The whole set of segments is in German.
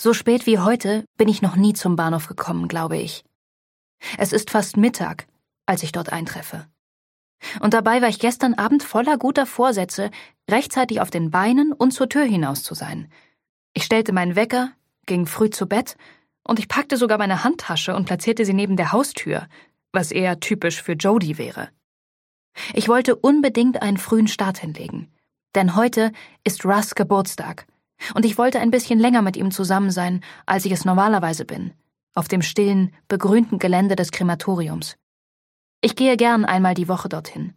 So spät wie heute bin ich noch nie zum Bahnhof gekommen, glaube ich. Es ist fast Mittag, als ich dort eintreffe. Und dabei war ich gestern Abend voller guter Vorsätze, rechtzeitig auf den Beinen und zur Tür hinaus zu sein. Ich stellte meinen Wecker, ging früh zu Bett und ich packte sogar meine Handtasche und platzierte sie neben der Haustür, was eher typisch für Jody wäre. Ich wollte unbedingt einen frühen Start hinlegen, denn heute ist Russ Geburtstag und ich wollte ein bisschen länger mit ihm zusammen sein, als ich es normalerweise bin, auf dem stillen, begrünten Gelände des Krematoriums. Ich gehe gern einmal die Woche dorthin.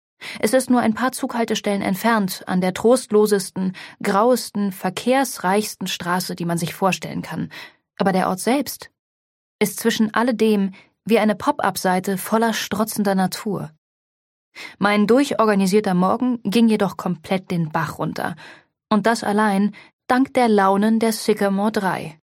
Es ist nur ein paar Zughaltestellen entfernt, an der trostlosesten, grauesten, verkehrsreichsten Straße, die man sich vorstellen kann. Aber der Ort selbst ist zwischen alledem wie eine Pop-up-Seite voller strotzender Natur. Mein durchorganisierter Morgen ging jedoch komplett den Bach runter. Und das allein dank der Launen der Sycamore 3.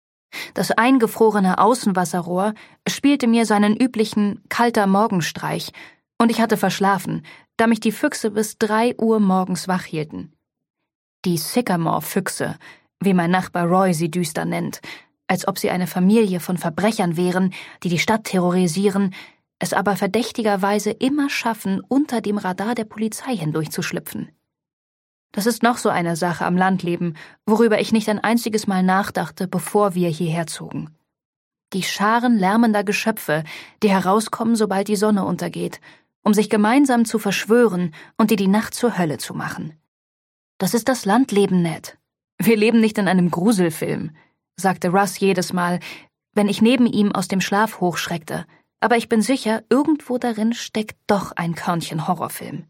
Das eingefrorene Außenwasserrohr spielte mir seinen üblichen kalter Morgenstreich und ich hatte verschlafen, da mich die Füchse bis 3 Uhr morgens wach hielten. Die Sycamore-Füchse, wie mein Nachbar Roy sie düster nennt, als ob sie eine Familie von Verbrechern wären, die die Stadt terrorisieren, es aber verdächtigerweise immer schaffen, unter dem Radar der Polizei hindurchzuschlüpfen. Das ist noch so eine Sache am Landleben, worüber ich nicht ein einziges Mal nachdachte, bevor wir hierher zogen. Die Scharen lärmender Geschöpfe, die herauskommen, sobald die Sonne untergeht, um sich gemeinsam zu verschwören und die Nacht zur Hölle zu machen. Das ist das Landleben, Ned. Wir leben nicht in einem Gruselfilm, sagte Russ jedes Mal, wenn ich neben ihm aus dem Schlaf hochschreckte, aber ich bin sicher, irgendwo darin steckt doch ein Körnchen Horrorfilm.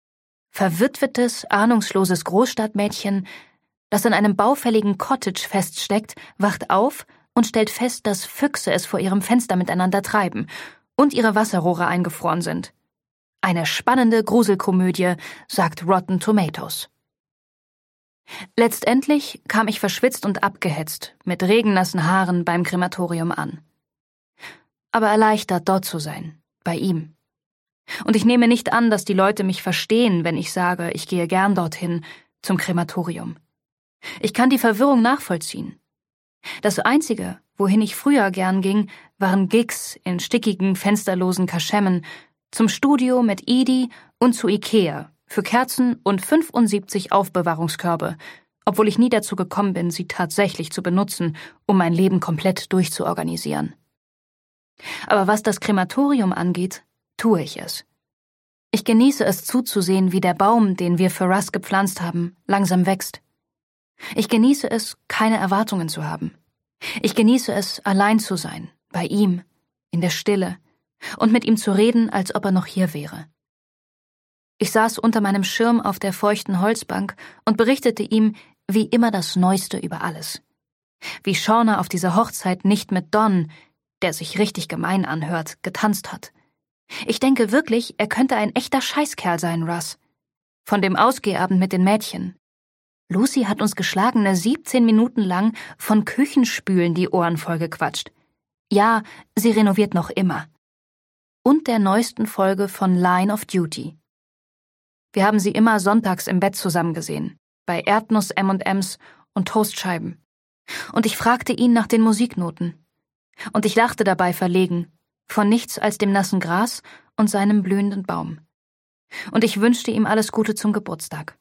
Verwitwetes, ahnungsloses Großstadtmädchen, das in einem baufälligen Cottage feststeckt, wacht auf und stellt fest, dass Füchse es vor ihrem Fenster miteinander treiben und ihre Wasserrohre eingefroren sind. Eine spannende Gruselkomödie, sagt Rotten Tomatoes. Letztendlich kam ich verschwitzt und abgehetzt, mit regennassen Haaren beim Krematorium an. Aber erleichtert, dort zu sein, bei ihm. Und ich nehme nicht an, dass die Leute mich verstehen, wenn ich sage, ich gehe gern dorthin, zum Krematorium. Ich kann die Verwirrung nachvollziehen. Das Einzige, wohin ich früher gern ging, waren Gigs in stickigen, fensterlosen Kaschemmen, zum Studio mit Edie und zu Ikea, für Kerzen und 75 Aufbewahrungskörbe, obwohl ich nie dazu gekommen bin, sie tatsächlich zu benutzen, um mein Leben komplett durchzuorganisieren. Aber was das Krematorium angeht, tue ich es. Ich genieße es zuzusehen, wie der Baum, den wir für Russ gepflanzt haben, langsam wächst. Ich genieße es, keine Erwartungen zu haben. Ich genieße es, allein zu sein, bei ihm, in der Stille, und mit ihm zu reden, als ob er noch hier wäre. Ich saß unter meinem Schirm auf der feuchten Holzbank und berichtete ihm wie immer das Neueste über alles. Wie Shauna auf dieser Hochzeit nicht mit Don, der sich richtig gemein anhört, getanzt hat. Ich denke wirklich, er könnte ein echter Scheißkerl sein, Russ. Von dem Ausgehabend mit den Mädchen. Lucy hat uns geschlagene 17 Minuten lang von Küchenspülen die Ohren vollgequatscht. Ja, sie renoviert noch immer. Und der neuesten Folge von Line of Duty. Wir haben sie immer sonntags im Bett zusammen gesehen, bei Erdnuss-M&Ms und Toastscheiben. Und ich fragte ihn nach den Musiknoten. Und ich lachte dabei verlegen, von nichts als dem nassen Gras und seinem blühenden Baum. Und ich wünschte ihm alles Gute zum Geburtstag.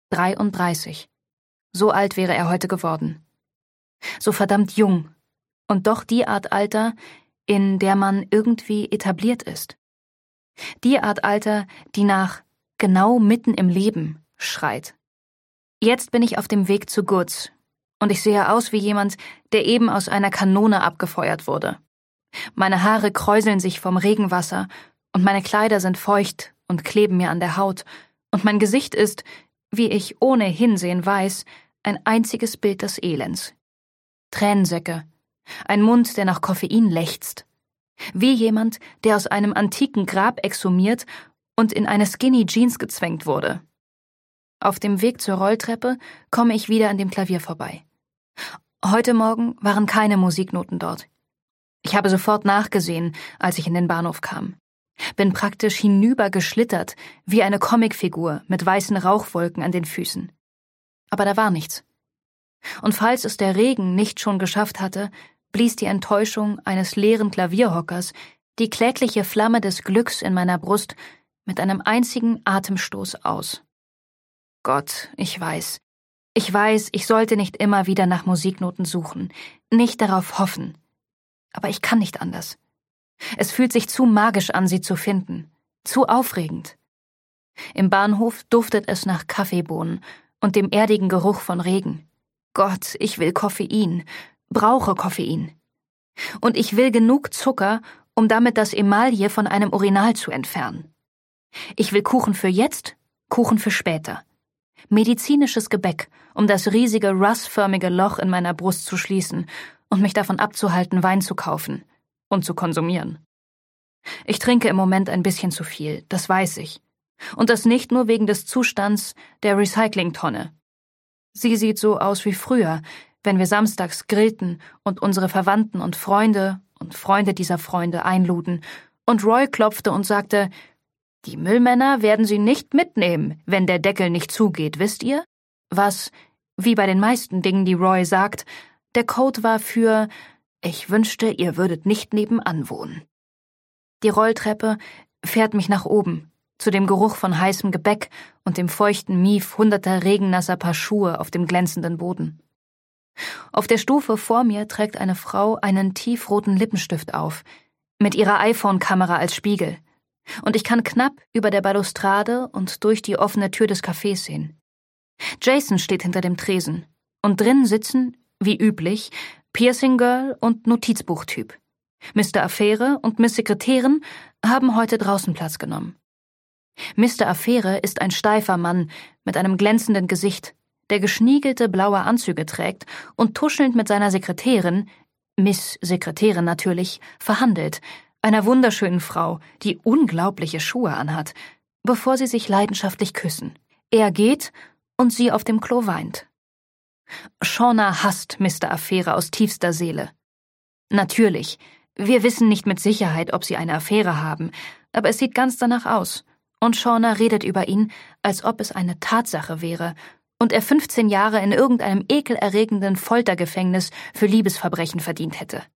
33. So alt wäre er heute geworden. So verdammt jung. Und doch die Art Alter, in der man irgendwie etabliert ist. Die Art Alter, die nach genau mitten im Leben schreit. Jetzt bin ich auf dem Weg zu Goods. Und ich sehe aus wie jemand, der eben aus einer Kanone abgefeuert wurde. Meine Haare kräuseln sich vom Regenwasser und meine Kleider sind feucht und kleben mir an der Haut und mein Gesicht ist, wie ich ohne Hinsehen weiß, ein einziges Bild des Elends. Tränensäcke, ein Mund, der nach Koffein lechzt, wie jemand, der aus einem antiken Grab exhumiert und in eine Skinny Jeans gezwängt wurde. Auf dem Weg zur Rolltreppe komme ich wieder an dem Klavier vorbei. Heute Morgen waren keine Musiknoten dort. Ich habe sofort nachgesehen, als ich in den Bahnhof kam. Bin praktisch hinübergeschlittert, wie eine Comicfigur mit weißen Rauchwolken an den Füßen. Aber da war nichts. Und falls es der Regen nicht schon geschafft hatte, blies die Enttäuschung eines leeren Klavierhockers die klägliche Flamme des Glücks in meiner Brust mit einem einzigen Atemstoß aus. Gott, ich weiß, ich sollte nicht immer wieder nach Musiknoten suchen, nicht darauf hoffen. Aber ich kann nicht anders. Es fühlt sich zu magisch an, sie zu finden, zu aufregend. Im Bahnhof duftet es nach Kaffeebohnen und dem erdigen Geruch von Regen. Gott, ich will Koffein, brauche Koffein. Und ich will genug Zucker, um damit das Emaille von einem Urinal zu entfernen. Ich will Kuchen für jetzt, Kuchen für später. Medizinisches Gebäck, um das riesige russförmige Loch in meiner Brust zu schließen und mich davon abzuhalten, Wein zu kaufen und zu konsumieren. Ich trinke im Moment ein bisschen zu viel, das weiß ich. Und das nicht nur wegen des Zustands der Recyclingtonne. Sie sieht so aus wie früher, wenn wir samstags grillten und unsere Verwandten und Freunde dieser Freunde einluden, und Roy klopfte und sagte: »Die Müllmänner werden Sie nicht mitnehmen, wenn der Deckel nicht zugeht, wisst ihr?« Was, wie bei den meisten Dingen, die Roy sagt, der Code war für »Ich wünschte, ihr würdet nicht nebenan wohnen«. Die Rolltreppe fährt mich nach oben, zu dem Geruch von heißem Gebäck und dem feuchten Mief hunderter regennasser Paar Schuhe auf dem glänzenden Boden. Auf der Stufe vor mir trägt eine Frau einen tiefroten Lippenstift auf, mit ihrer iPhone-Kamera als Spiegel, und ich kann knapp über der Balustrade und durch die offene Tür des Cafés sehen. Jason steht hinter dem Tresen, und drin sitzen, wie üblich, Piercing Girl und Notizbuchtyp. Mr. Affäre und Miss Sekretärin haben heute draußen Platz genommen. Mr. Affäre ist ein steifer Mann mit einem glänzenden Gesicht, der geschniegelte blaue Anzüge trägt und tuschelnd mit seiner Sekretärin, Miss Sekretärin natürlich, verhandelt, einer wunderschönen Frau, die unglaubliche Schuhe anhat, bevor sie sich leidenschaftlich küssen. Er geht und sie auf dem Klo weint. Shauna hasst Mr. Affäre aus tiefster Seele. Natürlich, wir wissen nicht mit Sicherheit, ob sie eine Affäre haben, aber es sieht ganz danach aus. Und Shauna redet über ihn, als ob es eine Tatsache wäre und er 15 Jahre in irgendeinem ekelerregenden Foltergefängnis für Liebesverbrechen verdient hätte.